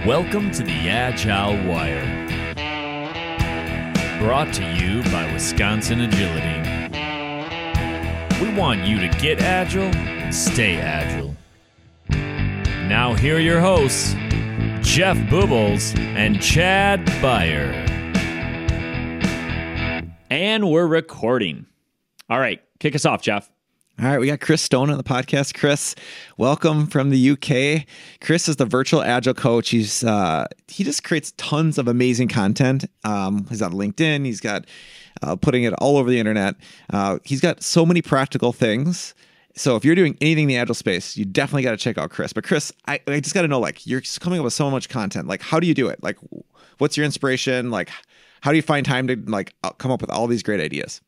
Welcome to the Agile Wire. Brought to you by Wisconsin Agility. We want you to get agile and stay agile. Now here are your hosts, Jeff Bubbles and Chad Beyer. And we're recording. All right, kick us off, Jeff. All right, we got Chris Stone on the podcast. Chris, welcome from the UK. Chris is the virtual agile coach. He just creates tons of amazing content. He's on LinkedIn. He's got putting it all over the internet. He's got so many practical things. So if you're doing anything in the agile space, you definitely got to check out Chris. But Chris, I just got to know, like, you're coming up with so much content. Like, how do you do it? Like, what's your inspiration? Like, how do you find time to come up with all these great ideas?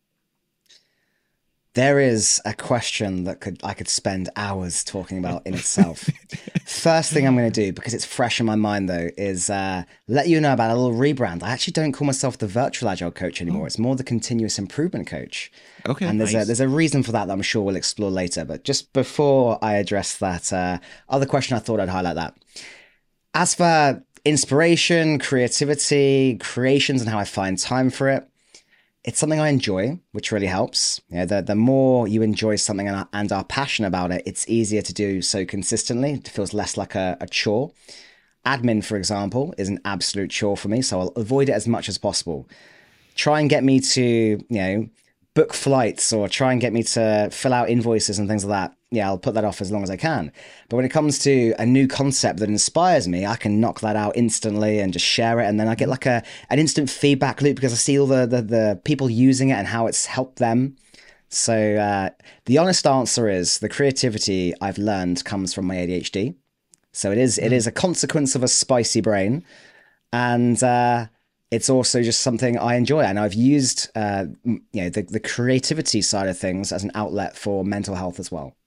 There is a question that I could spend hours talking about in itself. First thing I'm going to do, because it's fresh in my mind though, is let you know about a little rebrand. I actually don't call myself the virtual agile coach anymore. It's more the continuous improvement coach. Okay. And there's a reason for that I'm sure we'll explore later. But just before I address that other question, I thought I'd highlight that. As for inspiration, creativity, creations, and how I find time for it, it's something I enjoy, which really helps. You know, the more you enjoy something and are passionate about it, it's easier to do so consistently. It feels less like a chore. Admin, for example, is an absolute chore for me, so I'll avoid it as much as possible. Try and get me to, book flights or try and get me to fill out invoices and things like that. Yeah, I'll put that off as long as I can. But when it comes to a new concept that inspires me, I can knock that out instantly and just share it. And then I get like an instant feedback loop because I see all the people using it and how it's helped them. So the honest answer is the creativity I've learned comes from my ADHD. So it is a consequence of a spicy brain. And it's also just something I enjoy. And I've used the creativity side of things as an outlet for mental health as well.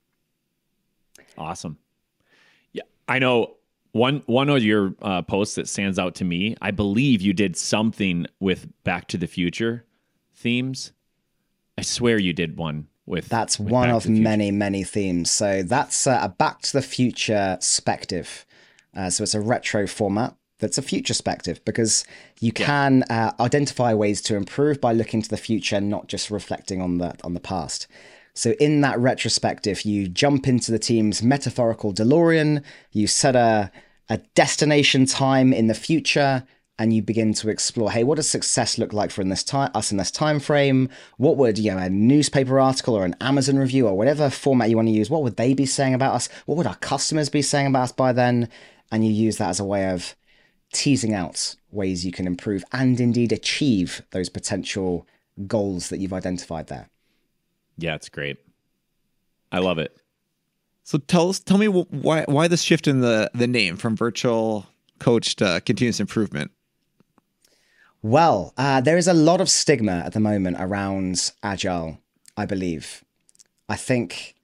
Awesome. Yeah, I know one of your posts that stands out to me. I believe you did something with Back to the Future themes. I swear you did one with. That's one of many themes. So that's a Back to the Future spective. So it's a retro format. That's a future perspective because you can identify ways to improve by looking to the future, not just reflecting on the past. So in that retrospective, you jump into the team's metaphorical DeLorean, you set a destination time in the future, and you begin to explore, hey, what does success look like for us in this time frame? What would a newspaper article or an Amazon review or whatever format you want to use, what would they be saying about us? What would our customers be saying about us by then? And you use that as a way of teasing out ways you can improve and indeed achieve those potential goals that you've identified there. Yeah, it's great. I love it. So tell me why the shift in the name from virtual coach to continuous improvement? Well, there is a lot of stigma at the moment around Agile, I believe. I think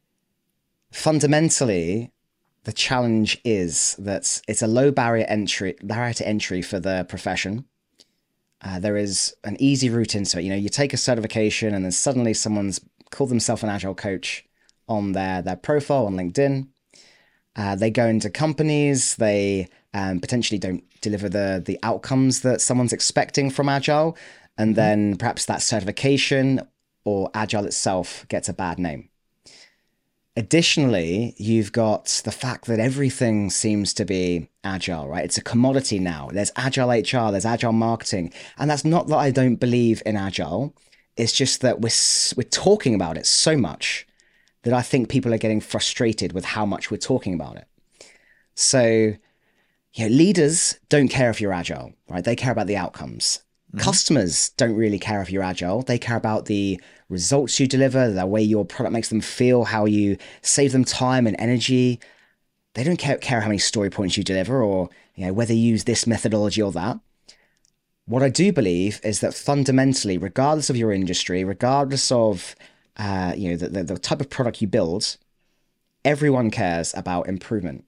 fundamentally, the challenge is that it's a low barrier to entry for the profession. There is an easy route into it. You take a certification and then suddenly someone's called themselves an Agile coach on their profile on LinkedIn. They go into companies, they potentially don't deliver the outcomes that someone's expecting from Agile. And then perhaps that certification or Agile itself gets a bad name. Additionally, you've got the fact that everything seems to be Agile, right? It's a commodity now. There's Agile HR, there's Agile marketing. And that's not that I don't believe in Agile. It's just that we're talking about it so much that I think people are getting frustrated with how much we're talking about it. So, leaders don't care if you're Agile, right? They care about the outcomes. Customers don't really care if you're Agile. They care about the results you deliver, the way your product makes them feel, how you save them time and energy. They don't care how many story points you deliver or whether you use this methodology or that. What I do believe is that fundamentally, regardless of your industry, regardless of the type of product you build, everyone cares about improvement.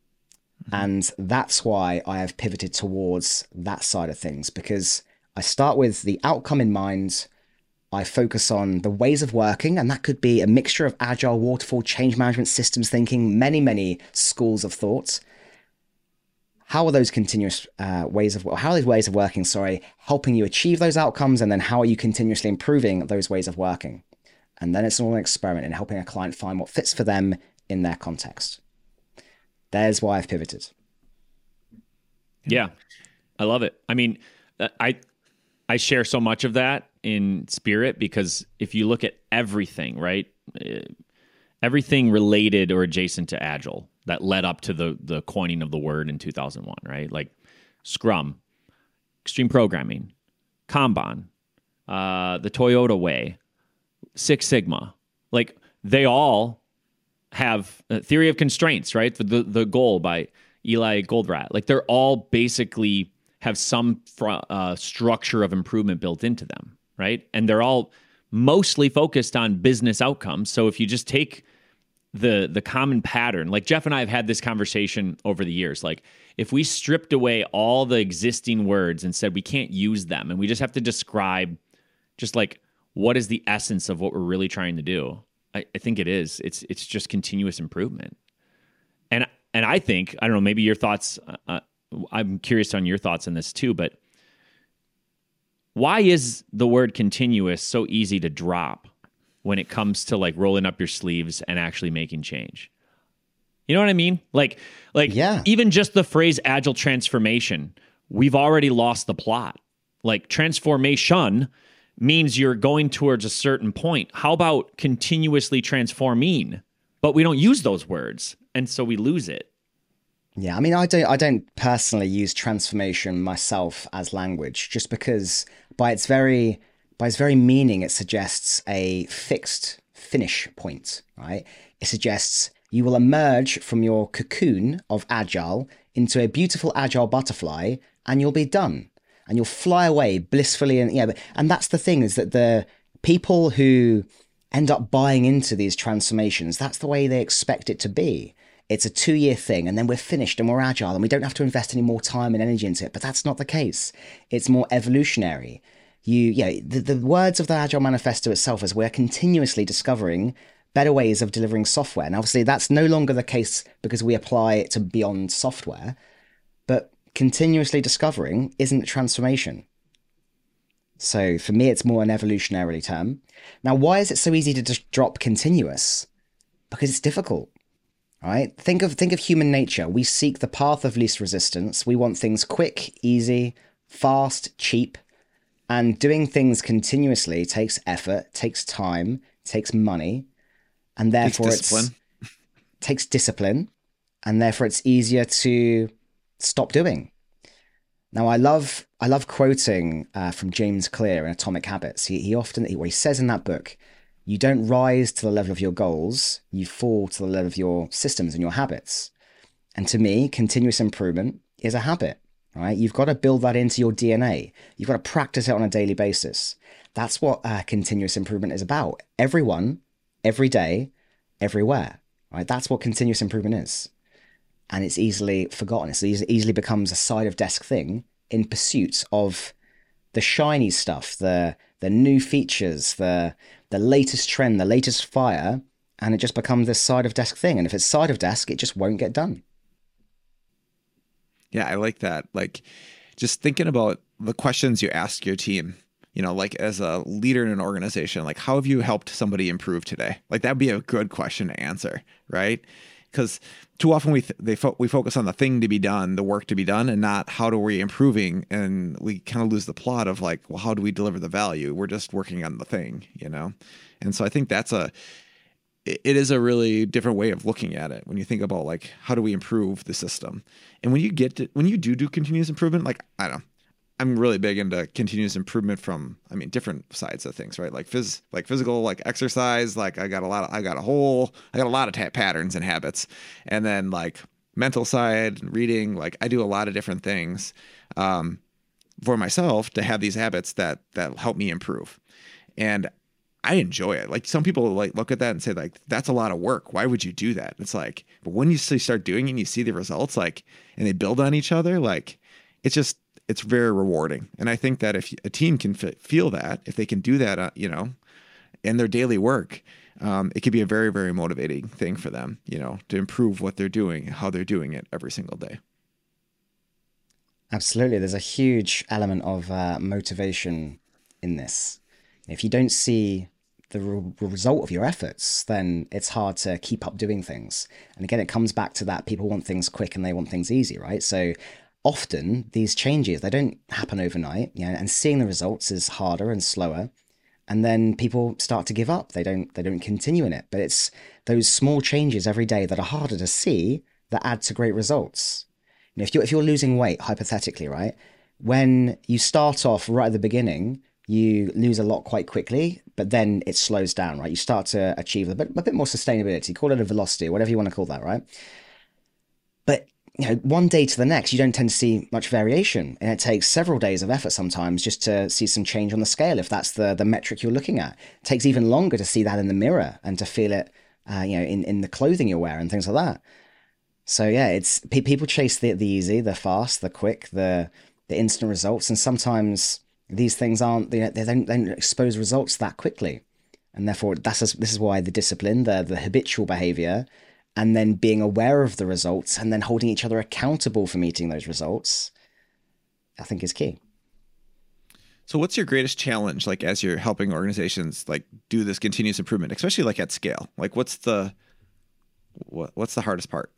And that's why I have pivoted towards that side of things, because I start with the outcome in mind. I focus on the ways of working, and that could be a mixture of agile, waterfall, change management, systems thinking, many schools of thought. how are those continuous ways of working, helping you achieve those outcomes? And then how are you continuously improving those ways of working? And then it's all an experiment in helping a client find what fits for them in their context. There's why I've pivoted. Yeah, I love it. I mean, I share so much of that in spirit, because if you look at everything, right, everything related or adjacent to Agile that led up to the coining of the word in 2001, right? Like Scrum, Extreme Programming, Kanban, the Toyota Way, Six Sigma, like they all have a theory of constraints, right? The goal by Eli Goldratt. Like they're all basically have some structure of improvement built into them, right? And they're all mostly focused on business outcomes. So if you just take the common pattern, like Jeff and I have had this conversation over the years, like if we stripped away all the existing words and said we can't use them and we just have to describe just like what is the essence of what we're really trying to do, I think it's just continuous improvement. And I think, I don't know, maybe your thoughts, I'm curious on your thoughts on this too, but why is the word continuous so easy to drop when it comes to like rolling up your sleeves and actually making change? You know what I mean? Like yeah. Even just the phrase agile transformation, we've already lost the plot. Like transformation means you're going towards a certain point. How about continuously transforming? But we don't use those words, and so we lose it. Yeah, I mean, I don't personally use transformation myself as language, just because by its very meaning, it suggests a fixed finish point, right? It suggests you will emerge from your cocoon of agile into a beautiful agile butterfly, and you'll be done, and you'll fly away blissfully. And that's the thing, is that the people who end up buying into these transformations, that's the way they expect it to be. It's a 2-year thing, and then we're finished and we're agile and we don't have to invest any more time and energy into it. But that's not the case. It's more evolutionary. The words of the Agile Manifesto itself is we're continuously discovering better ways of delivering software. And obviously that's no longer the case because we apply it to beyond software, but continuously discovering isn't a transformation. So for me, it's more an evolutionary term. Now, why is it so easy to just drop continuous? Because it's difficult. Right? Think of human nature. We seek the path of least resistance. We want things quick, easy, fast, cheap. And doing things continuously takes effort, takes time, takes money, and therefore it takes discipline, and therefore it's easier to stop doing. Now, I love quoting from James Clear in Atomic Habits. He says in that book, you don't rise to the level of your goals, you fall to the level of your systems and your habits. And to me, continuous improvement is a habit, right? You've got to build that into your DNA. You've got to practice it on a daily basis. That's what continuous improvement is about. Everyone, every day, everywhere, right? That's what continuous improvement is. And it's easily forgotten. It easily becomes a side of desk thing in pursuit of the shiny stuff, the new features, the latest trend, the latest fire, and it just becomes this side of desk thing. And if it's side of desk, it just won't get done. Yeah, I like that. Like just thinking about the questions you ask your team, like as a leader in an organization, like how have you helped somebody improve today? Like that'd be a good question to answer, right? Because too often we focus on the thing to be done, the work to be done, and not how do we improving, and we kind of lose the plot of like, well, how do we deliver the value? We're just working on the thing, And so I think it is a really different way of looking at it when you think about like how do we improve the system, and when you do continuous improvement, like I don't know. I'm really big into continuous improvement from, different sides of things, right? Like physical, like exercise, like I got a lot of patterns and habits. And then like mental side, reading, like I do a lot of different things for myself to have these habits that help me improve. And I enjoy it. Like some people like look at that and say like, that's a lot of work. Why would you do that? It's like, but when you start doing it and you see the results, like, and they build on each other, like it's very rewarding. And I think that if a team can feel that, if they can do that, in their daily work, it could be a very, very motivating thing for them, to improve what they're doing, how they're doing it every single day. Absolutely. There's a huge element of motivation in this. If you don't see the result of your efforts, then it's hard to keep up doing things. And again, it comes back to that people want things quick and they want things easy, right? So often these changes, they don't happen overnight, and seeing the results is harder and slower. And then people start to give up. They don't continue in it. But it's those small changes every day that are harder to see that add to great results. If you're losing weight, hypothetically, right, when you start off right at the beginning, you lose a lot quite quickly, but then it slows down, right? You start to achieve a bit more sustainability, call it a velocity, whatever you want to call that, right? But one day to the next, you don't tend to see much variation, and it takes several days of effort sometimes just to see some change on the scale, if that's the metric you're looking at. It takes even longer to see that in the mirror and to feel it, in the clothing you wear and things like that. So yeah, it's people chase the easy, the fast, the quick, the instant results, and sometimes these things aren't, they don't expose results that quickly, and therefore this is why the discipline, the habitual behavior, and then being aware of the results, and then holding each other accountable for meeting those results, I think is key. So what's your greatest challenge, like as you're helping organizations like do this continuous improvement, especially like at scale? Like what's the hardest part?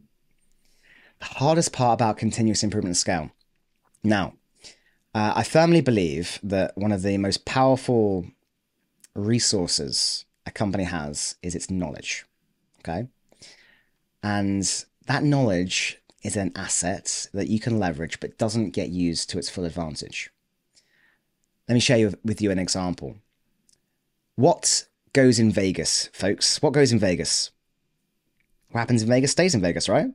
The hardest part about continuous improvement at scale. Now, I firmly believe that one of the most powerful resources a company has is its knowledge. Okay. And that knowledge is an asset that you can leverage, but doesn't get used to its full advantage. Let me share with you an example. What goes in Vegas, folks? What goes in Vegas? What happens in Vegas stays in Vegas, right?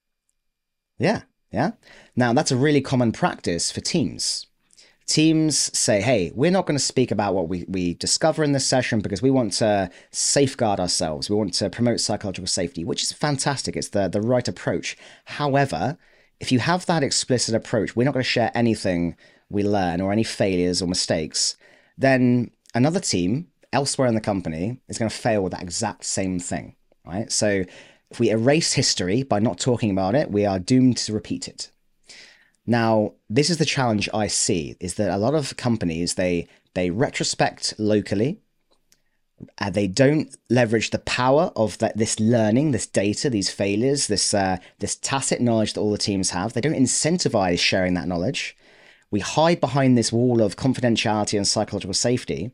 Yeah. Now, that's a really common practice for teams. Teams say, hey, we're not going to speak about what we discover in this session because we want to safeguard ourselves. We want to promote psychological safety, which is fantastic. It's the right approach. However, if you have that explicit approach, we're not going to share anything we learn or any failures or mistakes, then another team elsewhere in the company is going to fail with that exact same thing, right? So if we erase history by not talking about it, we are doomed to repeat it. Now, this is the challenge I see, is that a lot of companies, they retrospect locally. They don't leverage the power of this learning, this data, these failures, this tacit knowledge that all the teams have. They don't incentivize sharing that knowledge. We hide behind this wall of confidentiality and psychological safety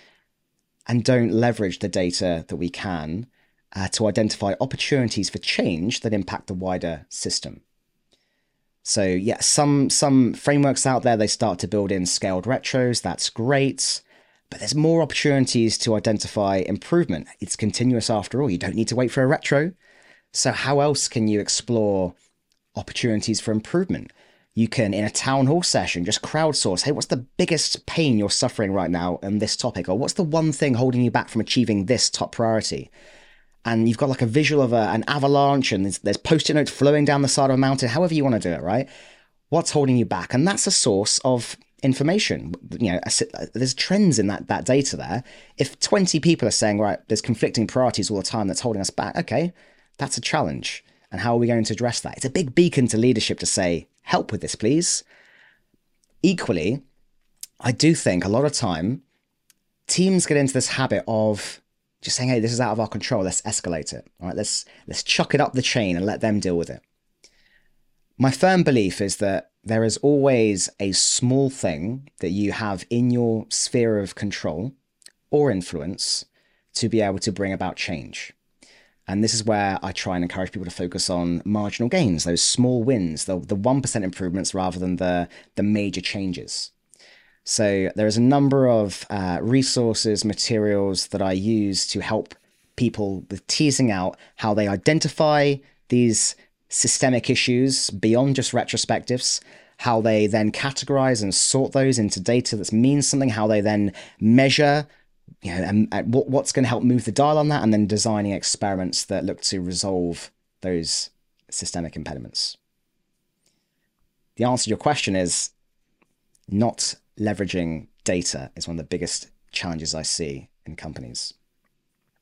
and don't leverage the data that we can to identify opportunities for change that impact the wider system. So yeah, some frameworks out there, they start to build in scaled retros. That's great. But there's more opportunities to identify improvement. It's continuous after all. You don't need to wait for a retro. So how else can you explore opportunities for improvement? You can, in a town hall session, just crowdsource. Hey, what's the biggest pain you're suffering right now in this topic? Or what's the one thing holding you back from achieving this top priority? And you've got like a visual of an avalanche, and there's post-it notes flowing down the side of a mountain, however you want to do it, right? What's holding you back? And that's a source of information. There's trends in that data there. If 20 people are saying, right, there's conflicting priorities all the time that's holding us back, okay, that's a challenge. And how are we going to address that? It's a big beacon to leadership to say, help with this, please. Equally, I do think a lot of time teams get into this habit of just saying, hey, this is out of our control. Let's escalate it. All right, let's chuck it up the chain and let them deal with it. My firm belief is that there is always a small thing that you have in your sphere of control or influence to be able to bring about change. And this is where I try and encourage people to focus on marginal gains, those small wins, the 1% improvements rather than the major changes. So there is a number of resources, materials that I use to help people with teasing out how they identify these systemic issues beyond just retrospectives, how they then categorize and sort those into data that means something, how they then measure, and what's going to help move the dial on that, and then designing experiments that look to resolve those systemic impediments. The answer to your question is not leveraging data is one of the biggest challenges I see in companies.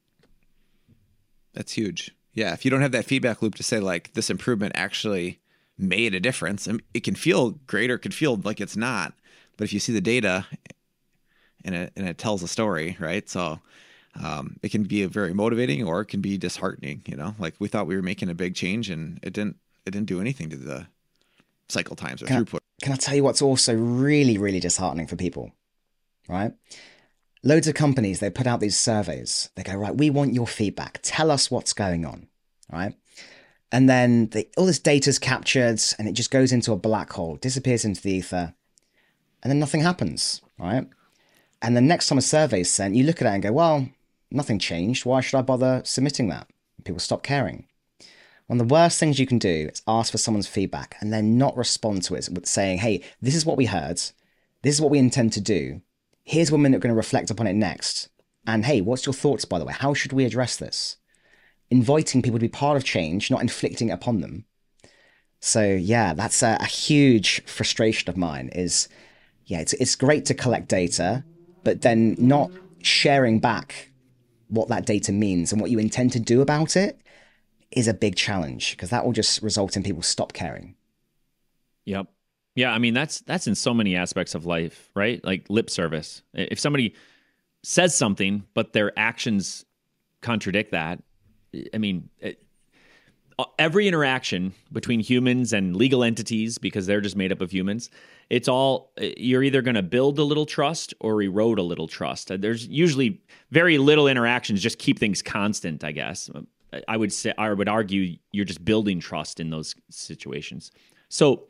That's huge. Yeah. If you don't have that feedback loop to say like this improvement actually made a difference. I mean, it can feel great or it could feel like it's not. But if you see the data and it tells a story, right? So it can be very motivating or it can be disheartening, like we thought we were making a big change and it didn't do anything to the cycle times or throughput. Can I tell you what's also really, really disheartening for people, right? Loads of companies, they put out these surveys. They go, right, we want your feedback. Tell us what's going on, right? And then all this data's captured and it just goes into a black hole, disappears into the ether, and then nothing happens, right? And the next time a survey is sent, you look at it and go, well, nothing changed. Why should I bother submitting that? People stop caring. One of the worst things you can do is ask for someone's feedback and then not respond to it with saying, hey, this is what we heard. This is what we intend to do. Here's when we're going to reflect upon it next. And hey, what's your thoughts, by the way? How should we address this? Inviting people to be part of change, not inflicting it upon them. So yeah, that's a huge frustration of mine is, it's great to collect data, but then not sharing back what that data means and what you intend to do about it is a big challenge because that will just result in people stop caring. Yep. Yeah. I mean, that's in so many aspects of life, right? Like lip service. If somebody says something, but their actions contradict that, I mean, every interaction between humans and legal entities, because they're just made up of humans, you're either going to build a little trust or erode a little trust. There's usually very little interactions, just keep things constant, I guess. I would argue you're just building trust in those situations. So,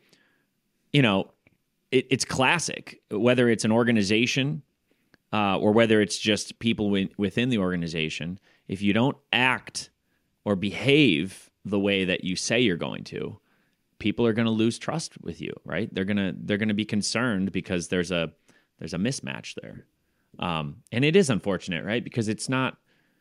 it's classic, whether it's an organization or whether it's just people within the organization. If you don't act or behave the way that you say you're going to, people are going to lose trust with you, right? They're going to be concerned because there's a mismatch there. And it is unfortunate, right? Because it's not,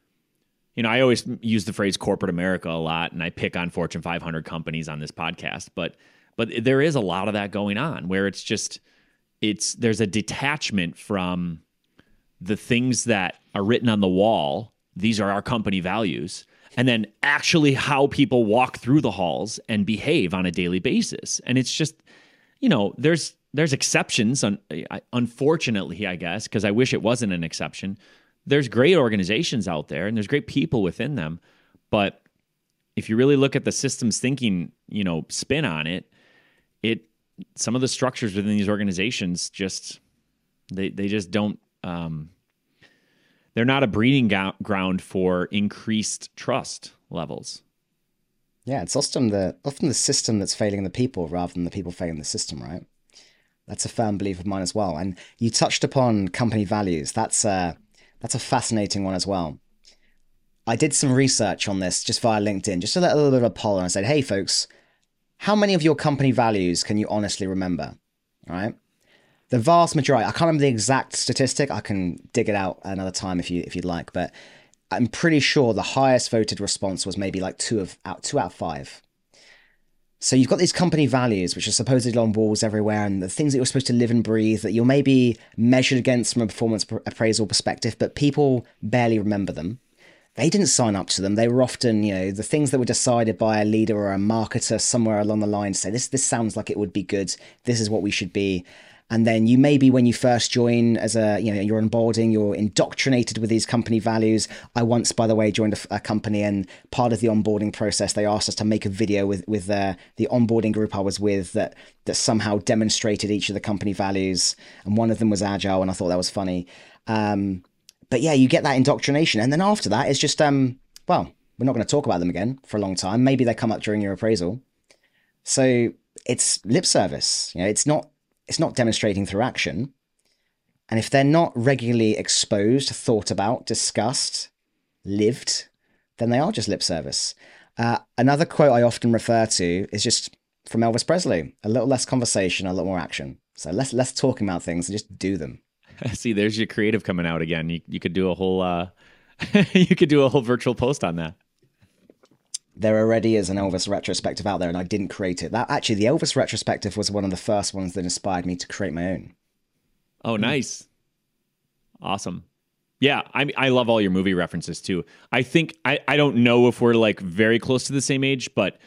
I always use the phrase corporate America a lot, and I pick on Fortune 500 companies on this podcast, but there is a lot of that going on where there's a detachment from the things that are written on the wall. These are our company values. And then actually how people walk through the halls and behave on a daily basis. And it's just, there's exceptions, unfortunately, I guess, because I wish it wasn't an exception. There's great organizations out there and there's great people within them. But if you really look at the systems thinking, spin on it, some of the structures within these organizations they just don't, they're not a breeding ground for increased trust levels. Yeah, it's often the system that's failing the people rather than the people failing the system, right? That's a firm belief of mine as well. And you touched upon company values. That's a fascinating one as well. I did some research on this just via LinkedIn, just a little bit of a poll, and I said, hey, folks, how many of your company values can you honestly remember? All right. The vast majority, I can't remember the exact statistic. I can dig it out another time if you'd like, but I'm pretty sure the highest voted response was maybe like 2 out of 5. So you've got these company values, which are supposedly on walls everywhere, and the things that you're supposed to live and breathe that you're maybe measured against from a performance appraisal perspective, but people barely remember them. They didn't sign up to them. They were often, the things that were decided by a leader or a marketer somewhere along the line to say, this sounds like it would be good. This is what we should be. And then you maybe when you first join as you're onboarding, you're indoctrinated with these company values. I once, by the way, joined a company, and part of the onboarding process, they asked us to make a video with the onboarding group I was with that somehow demonstrated each of the company values. And one of them was agile, and I thought that was funny. But yeah, you get that indoctrination. And then after that, it's just, we're not going to talk about them again for a long time. Maybe they come up during your appraisal. So it's lip service. It's not demonstrating through action. And if they're not regularly exposed, thought about, discussed, lived, then they are just lip service. Another quote I often refer to is just from Elvis Presley: a little less conversation, a little more action. So less talking about things and just do them. See, there's your creative coming out again. You could do a whole you could do a whole virtual post on that. There already is an Elvis retrospective out there, and I didn't create it. The Elvis retrospective was one of the first ones that inspired me to create my own. Oh, nice. Awesome. Yeah, I love all your movie references too. I think, I don't know if we're like very close to the same age, but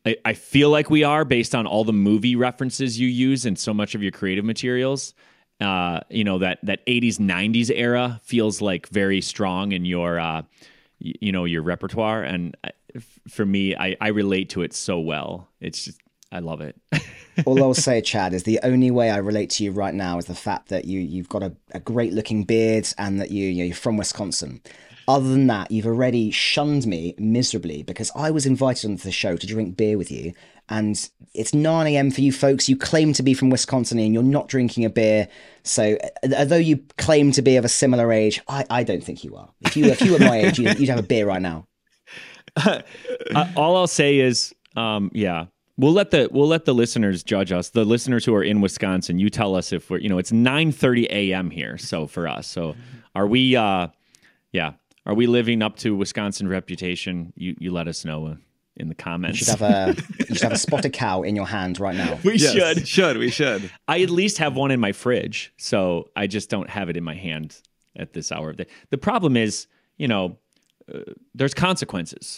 I feel like we are based on all the movie references you use and so much of your creative materials. That 80s, 90s era feels like very strong in your, your repertoire. And for me, I relate to it so well. It's just, I love it. All I'll say, Chad, is the only way I relate to you right now is the fact that you've got a great looking beard and that you're from Wisconsin. Other than that, you've already shunned me miserably because I was invited onto the show to drink beer with you. And it's 9 a.m. for you folks. You claim to be from Wisconsin and you're not drinking a beer. So although you claim to be of a similar age, I don't think you are. If you were my age, you'd have a beer right now. All I'll say is, we'll let the listeners judge us. The listeners who are in Wisconsin, you tell us if we're, it's 9:30 a.m. here. So for us, so are we? Are we living up to Wisconsin reputation? You let us know in the comments. You should have a spotted cow in your hand right now. We should. We should. I at least have one in my fridge, so I just don't have it in my hand at this hour of the day. The problem is, there's consequences.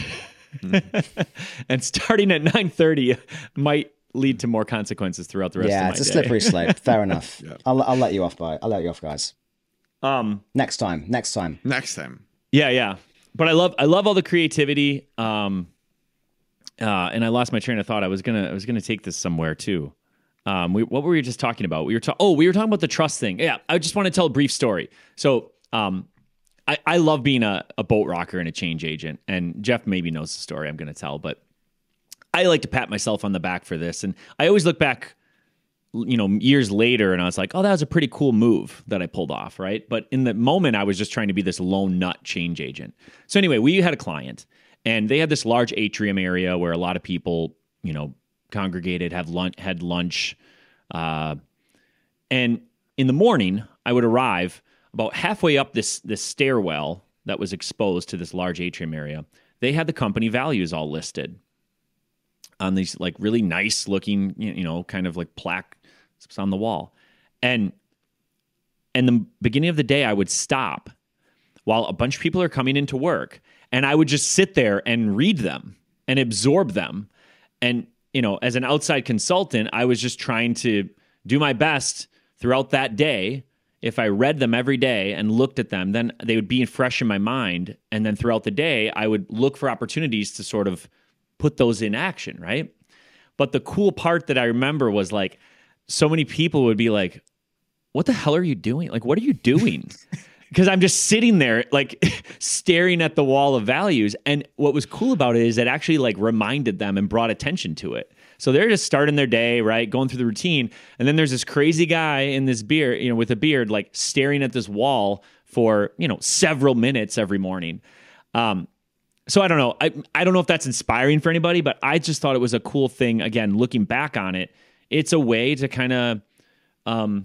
And starting at 9:30 might lead to more consequences throughout the rest of my day. Yeah, it's a slippery slope. Fair enough. Yeah. I'll let you off, guys. Next time. Yeah. But I love all the creativity. And I lost my train of thought. I was gonna take this somewhere too. What were we just talking about? We were talking about the trust thing. Yeah, I just want to tell a brief story. So, I love being a boat rocker and a change agent. And Jeff maybe knows the story I'm going to tell, but I like to pat myself on the back for this. And I always look back, years later, and I was like, oh, that was a pretty cool move that I pulled off, right? But in the moment, I was just trying to be this lone nut change agent. So anyway, we had a client, and they had this large atrium area where a lot of people, congregated, had lunch. And in the morning, I would arrive about halfway up this stairwell that was exposed to this large atrium area. They had the company values all listed on these like really nice looking, kind of like plaque on the wall. And the beginning of the day, I would stop while a bunch of people are coming into work, and I would just sit there and read them and absorb them. And, as an outside consultant, I was just trying to do my best throughout that day. If I read them every day and looked at them, then they would be fresh in my mind. And then throughout the day, I would look for opportunities to sort of put those in action, right? But the cool part that I remember was like, so many people would be like, what the hell are you doing? Like, what are you doing? Because I'm just sitting there like staring at the wall of values. And what was cool about it is it actually like reminded them and brought attention to it. So they're just starting their day, right? Going through the routine. And then there's this crazy guy in this beard, with a beard, like staring at this wall for, several minutes every morning. So I don't know. I don't know if that's inspiring for anybody, but I just thought it was a cool thing. Again, looking back on it, it's a way to kind of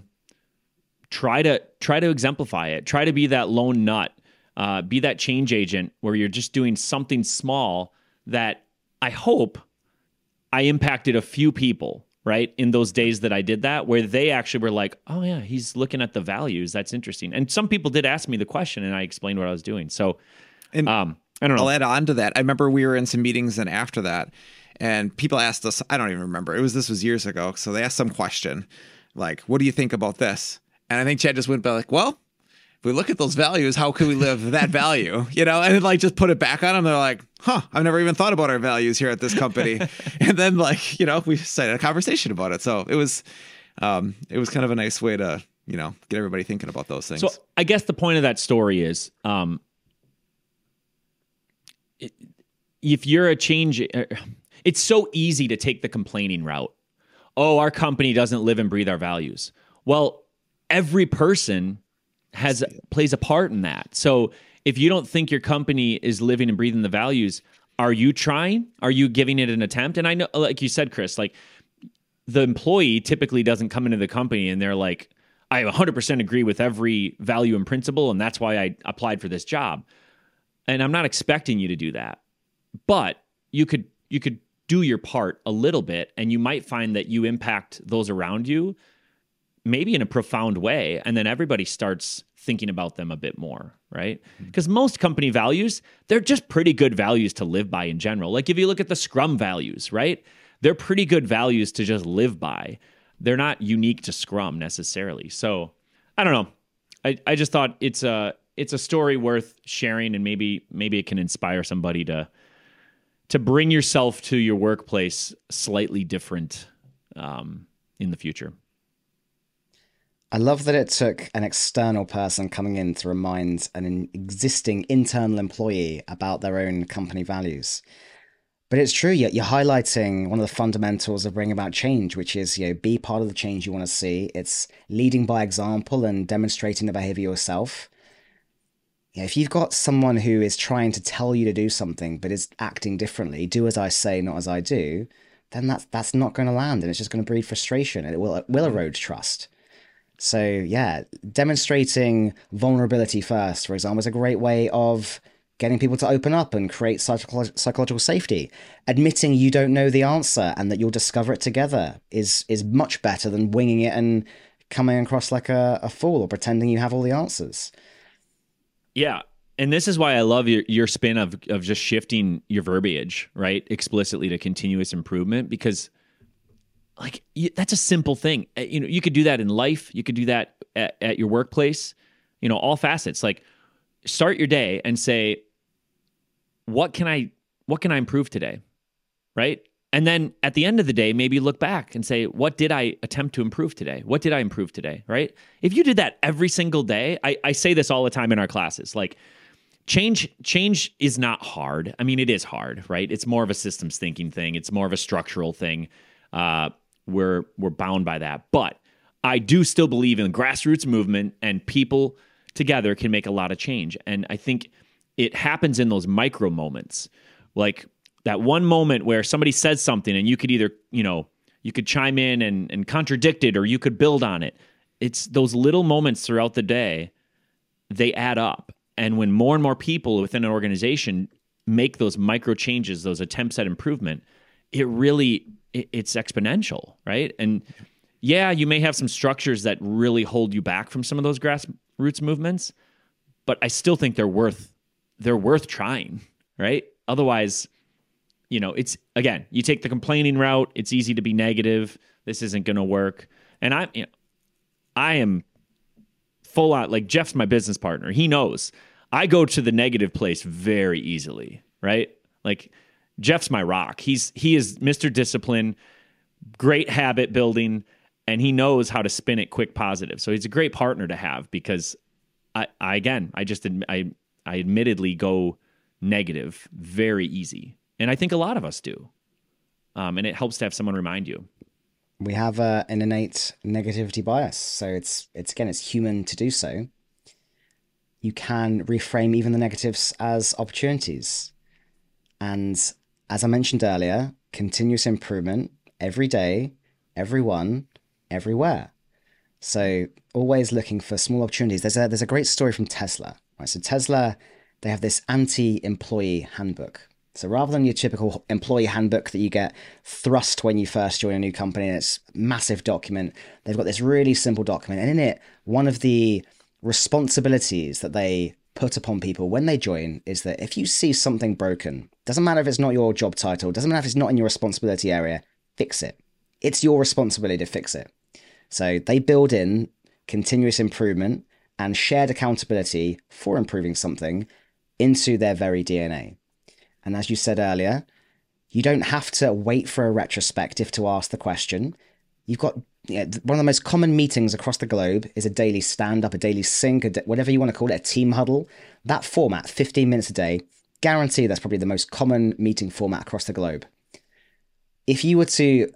try to exemplify it. Try to be that lone nut, be that change agent where you're just doing something small that I hope I impacted a few people, right? In those days that I did that, where they actually were like, oh yeah, he's looking at the values. That's interesting. And some people did ask me the question and I explained what I was doing. So, and I don't know. I'll add on to that. I remember we were in some meetings and after that, and people asked us, I don't even remember. This was years ago. So they asked some question like, what do you think about this? And I think Chad just went by like, well, if we look at those values, how can we live that value? And then like just put it back on them. They're like, I've never even thought about our values here at this company. And then like, we started a conversation about it. So it was kind of a nice way to, get everybody thinking about those things. So I guess the point of that story is, if you're a change, it's so easy to take the complaining route. Oh, our company doesn't live and breathe our values. Well, every person plays a part in that. So if you don't think your company is living and breathing the values, are you trying? Are you giving it an attempt? And I know, like you said, Chris, like the employee typically doesn't come into the company and they're like, I 100% agree with every value and principle, and that's why I applied for this job. And I'm not expecting you to do that. But you could do your part a little bit, and you might find that you impact those around you maybe in a profound way, and then everybody starts thinking about them a bit more, right? Because most company values, they're just pretty good values to live by in general. Like if you look at the Scrum values, right? They're pretty good values to just live by. They're not unique to Scrum necessarily. So I don't know. I just thought it's a story worth sharing, and maybe it can inspire somebody to bring yourself to your workplace slightly different in the future. I love that it took an external person coming in to remind an existing internal employee about their own company values. But it's true, you're highlighting one of the fundamentals of bringing about change, which is, be part of the change you want to see. It's leading by example and demonstrating the behavior yourself. If you've got someone who is trying to tell you to do something, but is acting differently, do as I say, not as I do, then that's not going to land, and it's just going to breed frustration, and it will erode trust. So yeah, demonstrating vulnerability first, for example, is a great way of getting people to open up and create psychological safety. Admitting you don't know the answer and that you'll discover it together is much better than winging it and coming across like a fool or pretending you have all the answers. Yeah. And this is why I love your spin of just shifting your verbiage, right? Explicitly to continuous improvement, because like that's a simple thing. You could do that in life. You could do that at your workplace, all facets. Like start your day and say, what can I improve today? Right. And then at the end of the day, maybe look back and say, what did I attempt to improve today? What did I improve today? Right. If you did that every single day, I say this all the time in our classes, like change is not hard. I mean, it is hard, right? It's more of a systems thinking thing. It's more of a structural thing. We're bound by that. But I do still believe in the grassroots movement, and people together can make a lot of change. And I think it happens in those micro moments, like that one moment where somebody says something and you could either, you could chime in and contradict it, or you could build on it. It's those little moments throughout the day, they add up. And when more and more people within an organization make those micro changes, those attempts at improvement, it's exponential, right? And yeah, you may have some structures that really hold you back from some of those grassroots movements, but I still think they're worth trying, right? Otherwise, it's, again, you take the complaining route, it's easy to be negative, this isn't going to work. And I am full on, like Jeff's my business partner. He knows I go to the negative place very easily, right? Like Jeff's my rock. He is Mr. Discipline, great habit building, and he knows how to spin it quick positive. So he's a great partner to have, because I admittedly go negative very easy. And I think a lot of us do. And it helps to have someone remind you. We have an innate negativity bias. So it's human to do so. You can reframe even the negatives as opportunities. And as I mentioned earlier, continuous improvement every day, everyone, everywhere. So always looking for small opportunities. There's a great story from Tesla. Right? So Tesla, they have this anti-employee handbook. So rather than your typical employee handbook that you get thrust when you first join a new company, and it's a massive document, they've got this really simple document. And in it, one of the responsibilities that they put upon people when they join is that if you see something broken, doesn't matter if it's not your job title, doesn't matter if it's not in your responsibility area, fix it. It's your responsibility to fix it. So they build in continuous improvement and shared accountability for improving something into their very DNA. And as you said earlier, you don't have to wait for a retrospective to ask the question. You've got one of the most common meetings across the globe is a daily stand-up, a daily sync, whatever you want to call it, a team huddle. That format, 15 minutes a day, guarantee that's probably the most common meeting format across the globe. If you were to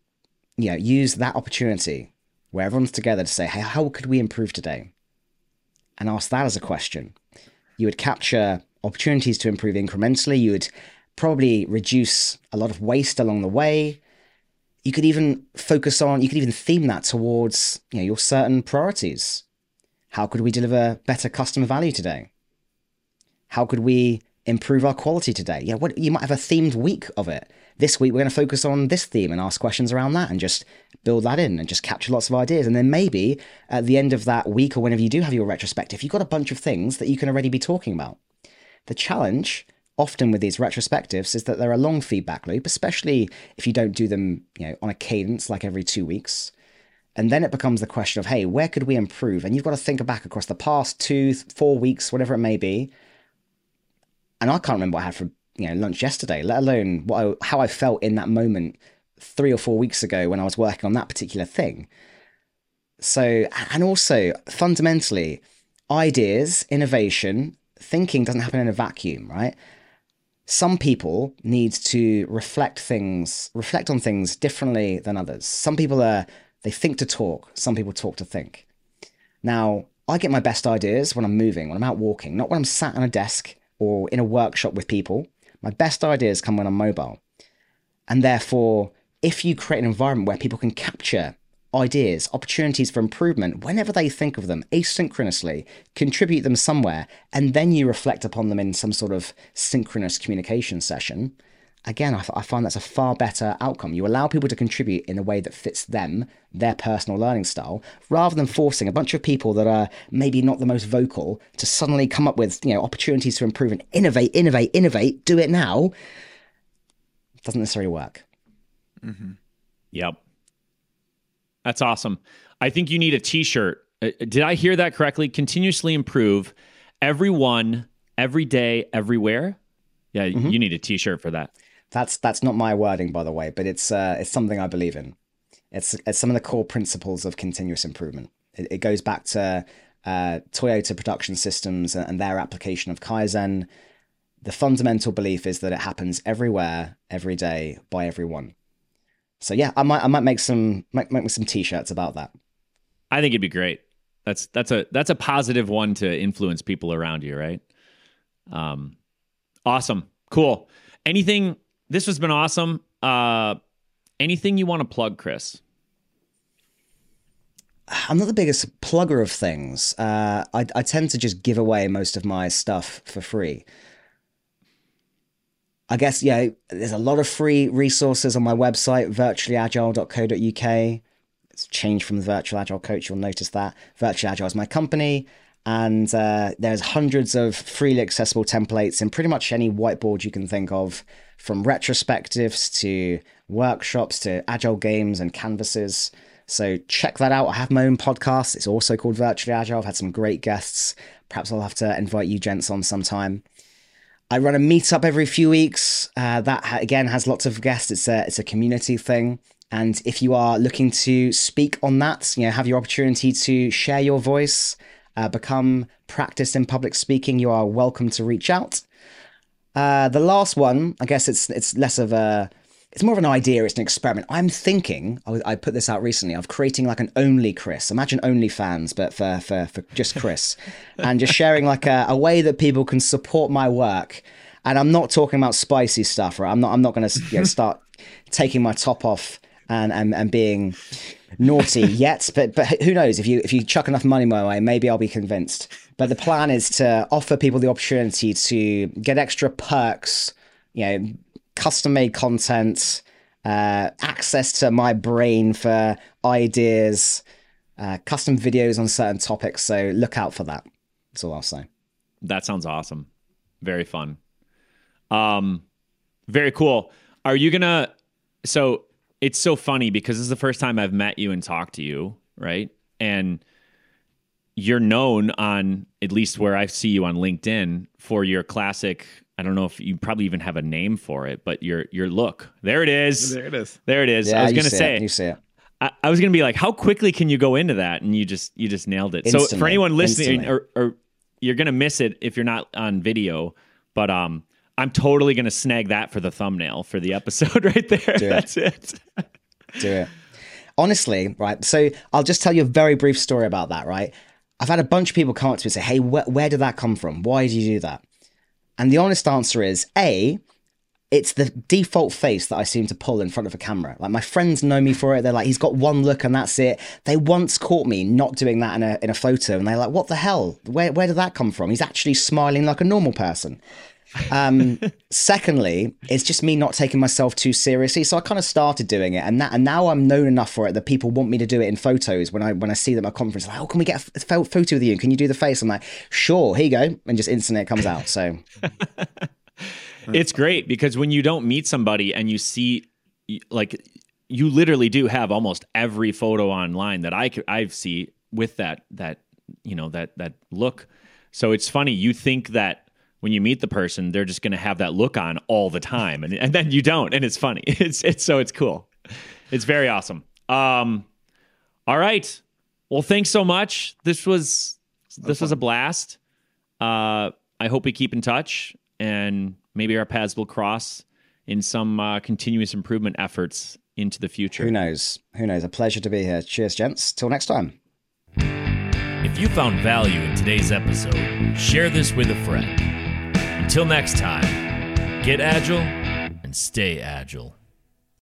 use that opportunity where everyone's together to say, hey, how could we improve today? And ask that as a question, you would capture opportunities to improve incrementally. You would probably reduce a lot of waste along the way. You could even theme that towards your certain priorities. How could we deliver better customer value today? How could we improve our quality today? Yeah, what you might have a themed week of it. This week we're going to focus on this theme and ask questions around that and just build that in and just capture lots of ideas. And then maybe at the end of that week or whenever you do have your retrospective, you've got a bunch of things that you can already be talking about. The challenge often with these retrospectives is that they're a long feedback loop, especially if you don't do them, on a cadence like every 2 weeks. And then it becomes the question of, hey, where could we improve? And you've got to think back across the past 2-4 weeks, whatever it may be. And I can't remember what I had for lunch yesterday, let alone how I felt in that moment 3 or 4 weeks ago when I was working on that particular thing. So, and also fundamentally, ideas, innovation, thinking doesn't happen in a vacuum, right? Some people need to reflect on things differently than others. Some people they think to talk. Some people talk to think. Now, I get my best ideas when I'm moving, when I'm out walking, not when I'm sat on a desk or in a workshop with people. My best ideas come when I'm mobile. And therefore, if you create an environment where people can capture ideas, opportunities for improvement, whenever they think of them, asynchronously, contribute them somewhere, and then you reflect upon them in some sort of synchronous communication session, again, I find that's a far better outcome. You allow people to contribute in a way that fits them, their personal learning style, rather than forcing a bunch of people that are maybe not the most vocal to suddenly come up with, opportunities to improve and innovate, do it now. It doesn't necessarily work. Mm-hmm. Yep. That's awesome. I think you need a t-shirt. Did I hear that correctly? Continuously improve. Everyone, every day, everywhere. Yeah, You need a t-shirt for that. That's not my wording, by the way, but it's something I believe in. It's some of the core principles of continuous improvement. It goes back to Toyota Production Systems and their application of Kaizen. The fundamental belief is that it happens everywhere, every day, by everyone. So yeah, I might make some t-shirts about that. I think it'd be great. That's a positive one to influence people around you, right? Awesome. Cool. This has been awesome. Anything you want to plug, Chris? I'm not the biggest plugger of things. I tend to just give away most of my stuff for free. I guess, there's a lot of free resources on my website, virtuallyagile.co.uk. It's changed from the Virtual Agile Coach, you'll notice that. Virtual Agile is my company, and there's hundreds of freely accessible templates in pretty much any whiteboard you can think of, from retrospectives to workshops to agile games and canvases. So check that out. I have my own podcast. It's also called Virtually Agile. I've had some great guests. Perhaps I'll have to invite you gents on sometime. I run a meetup every few weeks. That again has lots of guests. It's a community thing. And if you are looking to speak on that, have your opportunity to share your voice, become practiced in public speaking, you are welcome to reach out. The last one, I guess it's less of it's more of an idea. It's an experiment. I'm thinking, I put this out recently, of creating like an Only Chris. Imagine OnlyFans, but for just Chris. And just sharing like a way that people can support my work. And I'm not talking about spicy stuff, right? I'm not going to start taking my top off and being naughty yet. But who knows? If you chuck enough money my way, maybe I'll be convinced. But the plan is to offer people the opportunity to get extra perks, custom-made content, access to my brain for ideas, custom videos on certain topics. So look out for that. That's all I'll say. That sounds awesome. Very fun. Very cool. Are you gonna? So it's so funny because this is the first time I've met you and talked to you, right? And you're known on, at least where I see you on LinkedIn, for your classic. I don't know if you probably even have a name for it, but your look. There it is. There it is. There it is. Yeah, I was going to say. You see it. I was going to be like, how quickly can you go into that? And you just nailed it. Instantly. So for anyone listening, or you're going to miss it if you're not on video, but I'm totally going to snag that for the thumbnail for the episode right there. That's it. Do it. Honestly, right? So I'll just tell you a very brief story about that, right? I've had a bunch of people come up to me and say, hey, where did that come from? Why did you do that? And the honest answer is, A, it's the default face that I seem to pull in front of a camera. Like, my friends know me for it. They're like, he's got one look and that's it. They once caught me not doing that in a photo, and they're like, what the hell? Where did that come from? He's actually smiling like a normal person. Secondly, it's just me not taking myself too seriously. So I kind of started doing it, and now I'm known enough for it that people want me to do it in photos. When I see them at a conference, like, oh, can we get a photo with you? Can you do the face? I'm like, sure, here you go, and just instantly it comes out. So it's great because when you don't meet somebody and you see, like, you literally do have almost every photo online that I see with that look. So it's funny. You think that when you meet the person, they're just going to have that look on all the time, and then you don't, and it's funny. It's cool. It's very awesome. All right. Well, thanks so much. This was a blast. I hope we keep in touch, and maybe our paths will cross in some continuous improvement efforts into the future. Who knows? A pleasure to be here. Cheers, gents. Till next time. If you found value in today's episode, share this with a friend. Until next time, get agile and stay agile.